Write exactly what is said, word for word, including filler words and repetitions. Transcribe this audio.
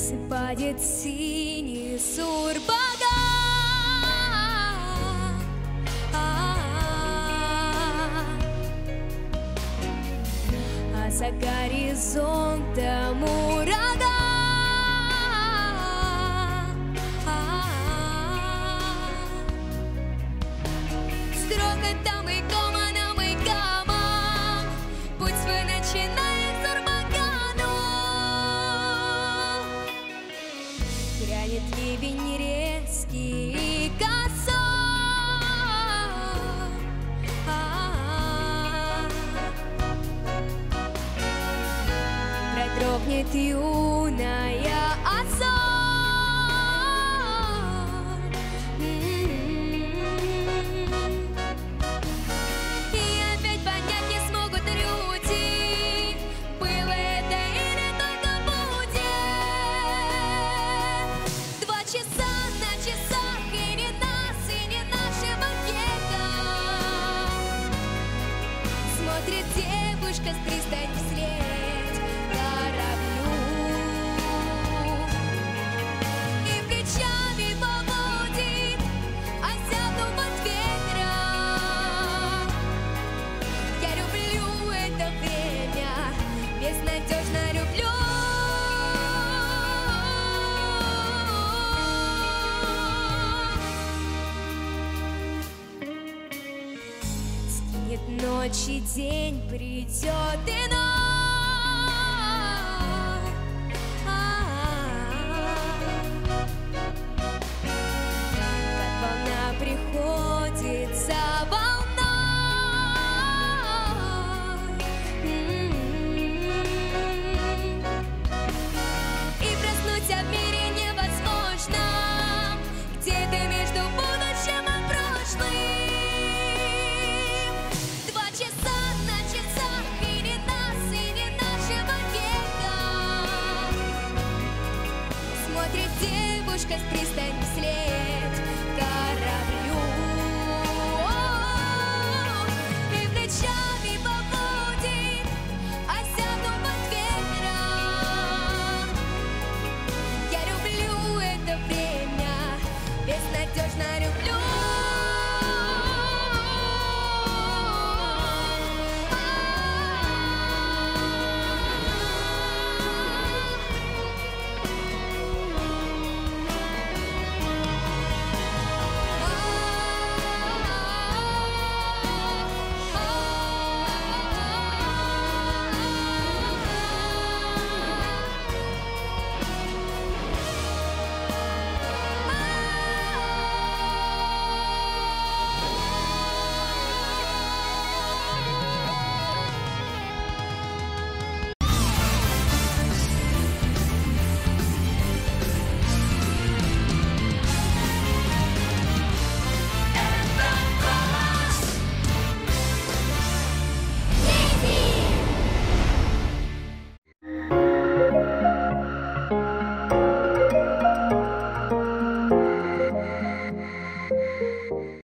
Осыпает синий сурбага, а за горизонтом ураган. Строкотом и гомоном и гамом путь свой начинает сурбагану. Грянет ливень резкий и косой, продрогнет юная осой. И опять понять не смогут люди, было это или только будет. Два часа на часах, и не нас, и не нашего века. Смотрит девушка с пристани вслед кораблю и плечами поводит, озябнув от ветра. Я люблю это время, безнадежно люблю. Скинет ночь и день, придет иной. Как волна приходит за волной. И проснуться в мире невозможно, где-то между будущим и прошлым. Два часа на часах, и не нас, и не нашего века. Смотрит девушка с пристани вслед